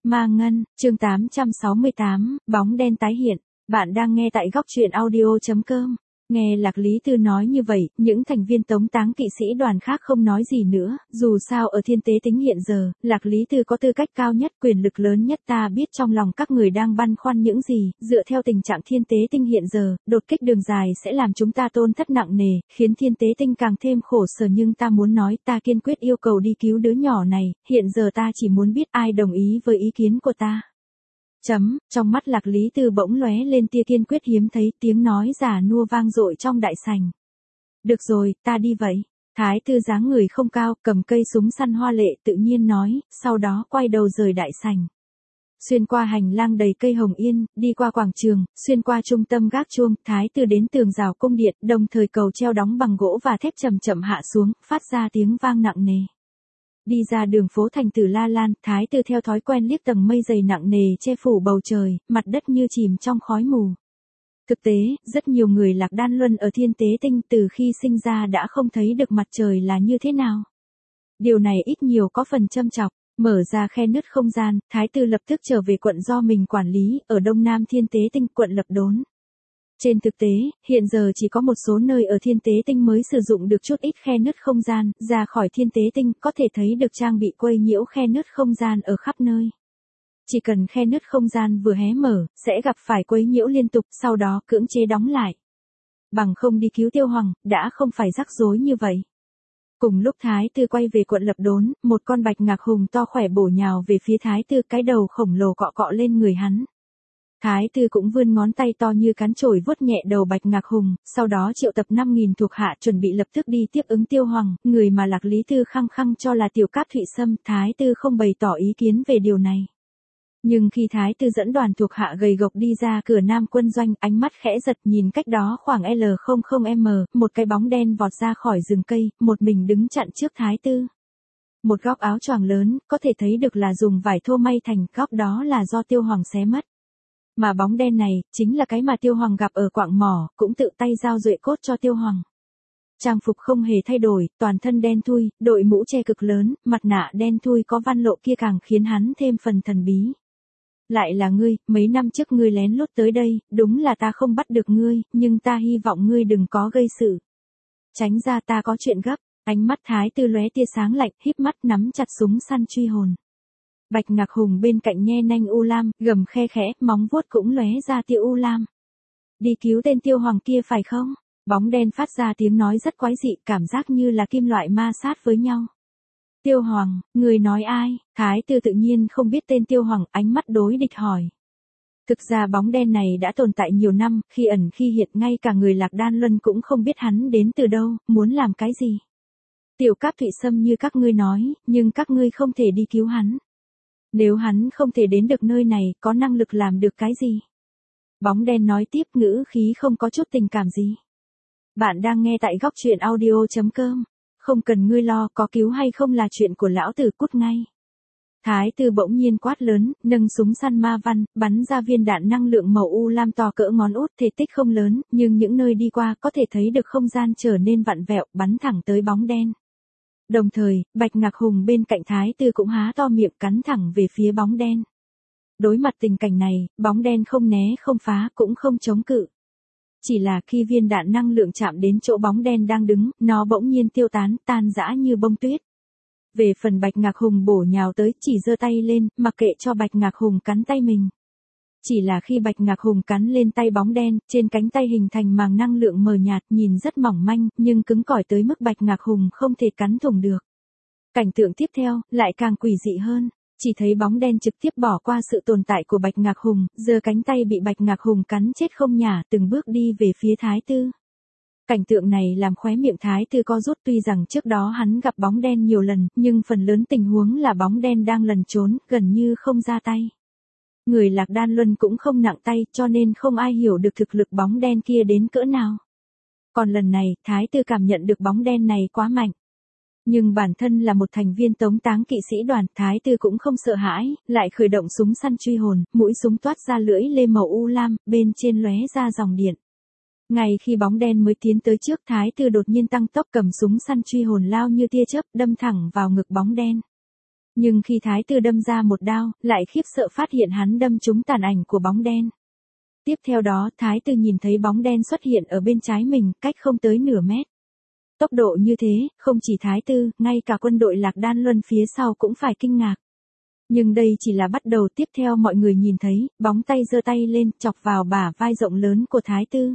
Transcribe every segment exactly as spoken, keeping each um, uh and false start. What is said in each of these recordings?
Ma Ngân, chương tám trăm sáu mươi tám, bóng đen tái hiện. Bạn đang nghe tại góc truyện audio chấm com. Nghe Lạc Lý Tư nói như vậy, những thành viên tống táng kỵ sĩ đoàn khác không nói gì nữa, dù sao ở thiên tế tính hiện giờ, Lạc Lý Tư có tư cách cao nhất, quyền lực lớn nhất, ta biết trong lòng các người đang băn khoăn những gì, dựa theo tình trạng thiên tế tinh hiện giờ, đột kích đường dài sẽ làm chúng ta tổn thất nặng nề, khiến thiên tế tinh càng thêm khổ sở, nhưng ta muốn nói, ta kiên quyết yêu cầu đi cứu đứa nhỏ này, hiện giờ ta chỉ muốn biết ai đồng ý với ý kiến của ta. Chấm, trong mắt Lạc Lý Tư bỗng lóe lên tia kiên quyết hiếm thấy, tiếng nói già nua vang dội trong đại sảnh. Được rồi, ta đi vậy. Thái Tư dáng người không cao, cầm cây súng săn hoa lệ tự nhiên nói, sau đó quay đầu rời đại sảnh. Xuyên qua hành lang đầy cây hồng yên, đi qua quảng trường, xuyên qua trung tâm gác chuông, Thái Tư đến tường rào cung điện, đồng thời cầu treo đóng bằng gỗ và thép chậm chậm hạ xuống, phát ra tiếng vang nặng nề. Đi ra đường phố thành Tử La Lan, Thái Tư theo thói quen liếc tầng mây dày nặng nề che phủ bầu trời, mặt đất như chìm trong khói mù. Thực tế, rất nhiều người Lạc Đan Luân ở thiên tế tinh từ khi sinh ra đã không thấy được mặt trời là như thế nào. Điều này ít nhiều có phần châm chọc. Mở ra khe nứt không gian, Thái Tư lập tức trở về quận do mình quản lý, ở đông nam thiên tế tinh, quận Lập Đốn. Trên thực tế, hiện giờ chỉ có một số nơi ở thiên tế tinh mới sử dụng được chút ít khe nứt không gian, ra khỏi thiên tế tinh có thể thấy được trang bị quấy nhiễu khe nứt không gian ở khắp nơi. Chỉ cần khe nứt không gian vừa hé mở, sẽ gặp phải quấy nhiễu liên tục, sau đó cưỡng chế đóng lại. Bằng không đi cứu Tiêu Hoàng, đã không phải rắc rối như vậy. Cùng lúc Thái Tư quay về quận Lập Đốn, một con bạch ngạc hùng to khỏe bổ nhào về phía Thái Tư, cái đầu khổng lồ cọ cọ lên người hắn. Thái Tư cũng vươn ngón tay to như cán chổi vuốt nhẹ đầu bạch ngạc hùng, sau đó triệu tập năm nghìn thuộc hạ chuẩn bị lập tức đi tiếp ứng Tiêu Hoàng, người mà Lạc Lý Tư khăng khăng cho là Tiểu Cáp Thụy Sâm. Thái Tư không bày tỏ ý kiến về điều này. Nhưng khi Thái Tư dẫn đoàn thuộc hạ gầy gộc đi ra cửa Nam quân doanh, ánh mắt khẽ giật, nhìn cách đó khoảng L không không m, một cái bóng đen vọt ra khỏi rừng cây, một mình đứng chặn trước Thái Tư. Một góc áo choàng lớn, có thể thấy được là dùng vải thô may thành, góc đó là do Tiêu Hoàng xé mất. Mà bóng đen này, chính là cái mà Tiêu Hoàng gặp ở quạng mỏ, cũng tự tay giao duệ cốt cho Tiêu Hoàng. Trang phục không hề thay đổi, toàn thân đen thui, đội mũ che cực lớn, mặt nạ đen thui có văn lộ kia càng khiến hắn thêm phần thần bí. Lại là ngươi, mấy năm trước ngươi lén lút tới đây, đúng là ta không bắt được ngươi, nhưng ta hy vọng ngươi đừng có gây sự. Tránh ra, ta có chuyện gấp. Ánh mắt Thái Tư lóe tia sáng lạnh, híp mắt nắm chặt súng săn truy hồn. Bạch ngạc hùng bên cạnh nhe nanh u lam, gầm khe khẽ, móng vuốt cũng lóe ra tia u lam. Đi cứu tên Tiêu Hoàng kia phải không? Bóng đen phát ra tiếng nói rất quái dị, cảm giác như là kim loại ma sát với nhau. Tiêu Hoàng, người nói ai? Thái Tư tự nhiên không biết tên Tiêu Hoàng, ánh mắt đối địch hỏi. Thực ra bóng đen này đã tồn tại nhiều năm, khi ẩn khi hiện, ngay cả người Lạc Đan Luân cũng không biết hắn đến từ đâu, muốn làm cái gì. Tiểu Cáp Thụy Sâm như các ngươi nói, nhưng các ngươi không thể đi cứu hắn. Nếu hắn không thể đến được nơi này, có năng lực làm được cái gì? Bóng đen nói tiếp, ngữ khí không có chút tình cảm gì. Bạn đang nghe tại góc truyện audio chấm com. Không cần ngươi lo, có cứu hay không là chuyện của lão tử, cút ngay. Thái Tư bỗng nhiên quát lớn, nâng súng săn ma văn, bắn ra viên đạn năng lượng màu u lam to cỡ ngón út, thể tích không lớn, nhưng những nơi đi qua có thể thấy được không gian trở nên vặn vẹo, bắn thẳng tới bóng đen. Đồng thời, bạch ngạc hùng bên cạnh Thái Tư cũng há to miệng cắn thẳng về phía bóng đen. Đối mặt tình cảnh này, bóng đen không né không phá cũng không chống cự. Chỉ là khi viên đạn năng lượng chạm đến chỗ bóng đen đang đứng, nó bỗng nhiên tiêu tán, tan rã như bông tuyết. Về phần bạch ngạc hùng bổ nhào tới, chỉ giơ tay lên, mặc kệ cho bạch ngạc hùng cắn tay mình. Chỉ là khi bạch ngạc hùng cắn lên tay bóng đen, trên cánh tay hình thành màng năng lượng mờ nhạt, nhìn rất mỏng manh, nhưng cứng cỏi tới mức bạch ngạc hùng không thể cắn thủng được. Cảnh tượng tiếp theo, lại càng quỷ dị hơn. Chỉ thấy bóng đen trực tiếp bỏ qua sự tồn tại của bạch ngạc hùng, giơ cánh tay bị bạch ngạc hùng cắn chết không nhả, từng bước đi về phía Thái Tư. Cảnh tượng này làm khóe miệng Thái Tư co rút, tuy rằng trước đó hắn gặp bóng đen nhiều lần, nhưng phần lớn tình huống là bóng đen đang lẩn trốn, gần như không ra tay. Người Lạc Đan Luân cũng không nặng tay, cho nên không ai hiểu được thực lực bóng đen kia đến cỡ nào. Còn lần này, Thái Tư cảm nhận được bóng đen này quá mạnh. Nhưng bản thân là một thành viên tống táng kỵ sĩ đoàn, Thái Tư cũng không sợ hãi, lại khởi động súng săn truy hồn, mũi súng toát ra lưỡi lê màu u lam, bên trên lóe ra dòng điện. Ngay khi bóng đen mới tiến tới trước, Thái Tư đột nhiên tăng tốc, cầm súng săn truy hồn lao như tia chớp, đâm thẳng vào ngực bóng đen. Nhưng khi thái tử đâm ra một đao, lại khiếp sợ phát hiện hắn đâm trúng tàn ảnh của bóng đen. Tiếp theo đó, thái tử nhìn thấy bóng đen xuất hiện ở bên trái mình, cách không tới nửa mét. Tốc độ như thế, không chỉ thái tử, ngay cả quân đội Lạc Đan Luân phía sau cũng phải kinh ngạc. Nhưng đây chỉ là bắt đầu, tiếp theo mọi người nhìn thấy, bóng tay giơ tay lên, chọc vào bả vai rộng lớn của thái tử.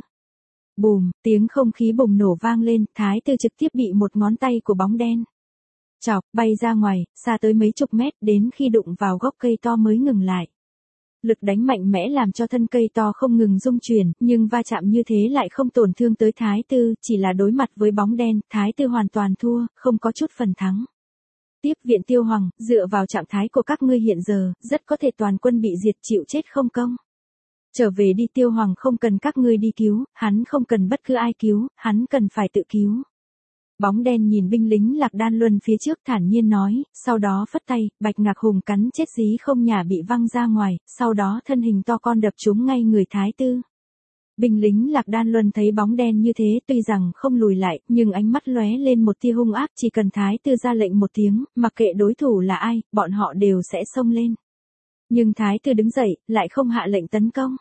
Bùm, tiếng không khí bùng nổ vang lên, thái tử trực tiếp bị một ngón tay của bóng đen chọc, bay ra ngoài, xa tới mấy chục mét, đến khi đụng vào gốc cây to mới ngừng lại. Lực đánh mạnh mẽ làm cho thân cây to không ngừng rung chuyển, nhưng va chạm như thế lại không tổn thương tới thái tử, chỉ là đối mặt với bóng đen, thái tử hoàn toàn thua, không có chút phần thắng. Tiếp viện Tiêu Hoàng, dựa vào trạng thái của các ngươi hiện giờ, rất có thể toàn quân bị diệt chịu chết không công. Trở về đi, Tiêu Hoàng không cần các ngươi đi cứu, hắn không cần bất cứ ai cứu, hắn cần phải tự cứu. Bóng đen nhìn binh lính Lạc Đan Luân phía trước thản nhiên nói, sau đó phất tay, Bạch Ngạc Hùng cắn chết dí không nhà bị văng ra ngoài, sau đó thân hình to con đập trúng ngay người thái tử. Binh lính Lạc Đan Luân thấy bóng đen như thế tuy rằng không lùi lại, nhưng ánh mắt lóe lên một tia hung ác, chỉ cần thái tử ra lệnh một tiếng, mặc kệ đối thủ là ai, bọn họ đều sẽ xông lên. Nhưng thái tử đứng dậy, lại không hạ lệnh tấn công.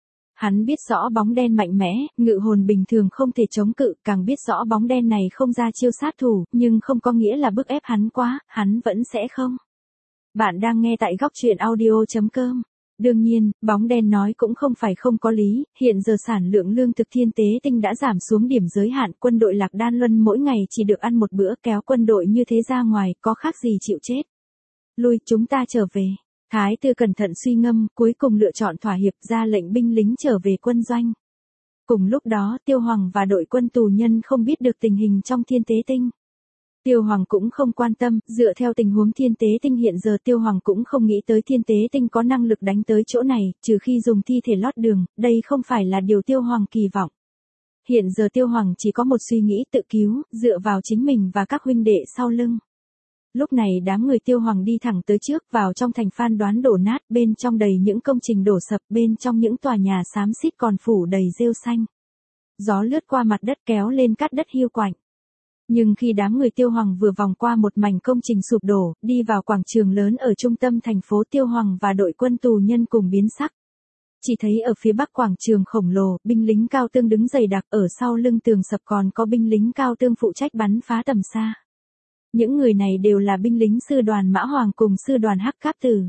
Hắn biết rõ bóng đen mạnh mẽ, ngự hồn bình thường không thể chống cự, càng biết rõ bóng đen này không ra chiêu sát thủ, nhưng không có nghĩa là bức ép hắn quá, hắn vẫn sẽ không. Bạn đang nghe tại góc truyện audio chấm com. Đương nhiên, bóng đen nói cũng không phải không có lý, hiện giờ sản lượng lương thực thiên tế tinh đã giảm xuống điểm giới hạn, quân đội Lạc Đan Luân mỗi ngày chỉ được ăn một bữa, kéo quân đội như thế ra ngoài, có khác gì chịu chết. Lui, chúng ta trở về. Thái tử cẩn thận suy ngâm, cuối cùng lựa chọn thỏa hiệp, ra lệnh binh lính trở về quân doanh. Cùng lúc đó, Tiêu Hoàng và đội quân tù nhân không biết được tình hình trong thiên tế tinh. Tiêu Hoàng cũng không quan tâm, dựa theo tình huống thiên tế tinh hiện giờ Tiêu Hoàng cũng không nghĩ tới thiên tế tinh có năng lực đánh tới chỗ này, trừ khi dùng thi thể lót đường, đây không phải là điều Tiêu Hoàng kỳ vọng. Hiện giờ Tiêu Hoàng chỉ có một suy nghĩ tự cứu, dựa vào chính mình và các huynh đệ sau lưng. Lúc này đám người Tiêu Hoàng đi thẳng tới trước, vào trong thành Phan Đoán đổ nát, bên trong đầy những công trình đổ sập, bên trong những tòa nhà xám xít còn phủ đầy rêu xanh. Gió lướt qua mặt đất kéo lên cát đất hiu quạnh. Nhưng khi đám người Tiêu Hoàng vừa vòng qua một mảnh công trình sụp đổ, đi vào quảng trường lớn ở trung tâm thành phố, Tiêu Hoàng và đội quân tù nhân cùng biến sắc. Chỉ thấy ở phía bắc quảng trường khổng lồ, binh lính cao tương đứng dày đặc, ở sau lưng tường sập còn có binh lính cao tương phụ trách bắn phá tầm xa. Những người này đều là binh lính sư đoàn Mã Hoàng cùng sư đoàn Hắc Cáp Tử.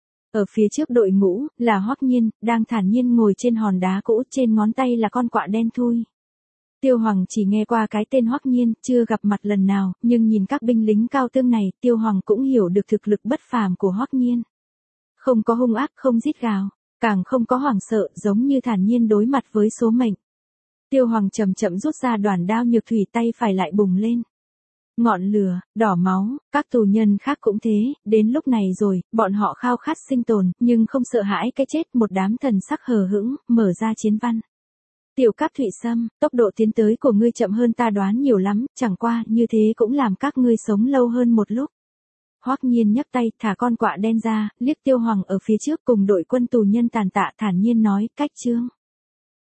Ở phía trước đội ngũ, là Hoắc Nhiên, đang thản nhiên ngồi trên hòn đá cũ, trên ngón tay là con quạ đen thui. Tiêu Hoàng chỉ nghe qua cái tên Hoắc Nhiên, chưa gặp mặt lần nào, nhưng nhìn các binh lính cao tương này, Tiêu Hoàng cũng hiểu được thực lực bất phàm của Hoắc Nhiên. Không có hung ác, không rít gào, càng không có hoảng sợ, giống như thản nhiên đối mặt với số mệnh. Tiêu Hoàng chậm chậm rút ra đoàn đao nhược thủy, tay phải lại bùng lên. Ngọn lửa, đỏ máu, các tù nhân khác cũng thế, đến lúc này rồi, bọn họ khao khát sinh tồn, nhưng không sợ hãi cái chết, một đám thần sắc hờ hững, mở ra chiến văn. Tiểu Cáp Thụy Sâm, tốc độ tiến tới của ngươi chậm hơn ta đoán nhiều lắm, chẳng qua, như thế cũng làm các ngươi sống lâu hơn một lúc. Hoắc Nhiên nhấc tay, thả con quạ đen ra, liếc Tiêu Hoàng ở phía trước cùng đội quân tù nhân tàn tạ thản nhiên nói, cách chương.